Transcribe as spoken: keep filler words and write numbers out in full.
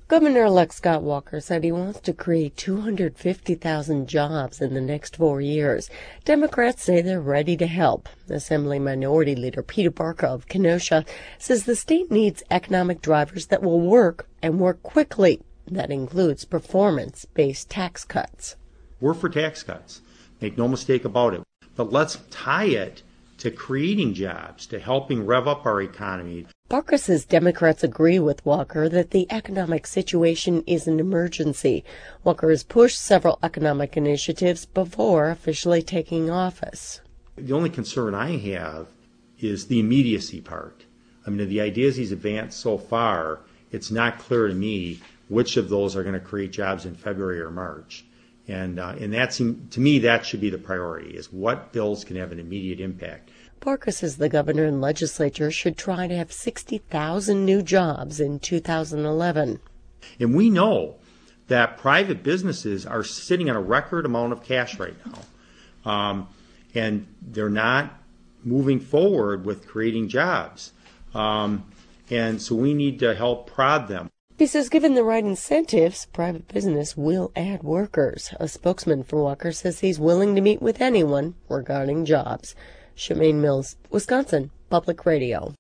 Governor-elect Scott Walker said he wants to create two hundred fifty thousand jobs in the next four years. Democrats say they're ready to help. Assembly Minority Leader Peter Barca of Kenosha says the state needs economic drivers that will work and work quickly. That includes performance-based tax cuts. We're for tax cuts. Make no mistake about it. But let's tie it to creating jobs, to helping rev up our economy. Barca says Democrats agree with Walker that the economic situation is an emergency. Walker has pushed several economic initiatives before officially taking office. The only concern I have is the immediacy part. I mean, the ideas he's advanced so far, it's not clear to me which of those are going to create jobs in February or March. And uh, and that's, to me, that should be the priority, is what bills can have an immediate impact. Barca says the governor and legislature should try to have sixty thousand new jobs in two thousand eleven. And we know that private businesses are sitting on a record amount of cash right now. Um, and they're not moving forward with creating jobs. Um, and so we need to help prod them. He says given the right incentives, private business will add workers. A spokesman for Walker says he's willing to meet with anyone regarding jobs. Shemaine Mills, Wisconsin Public Radio.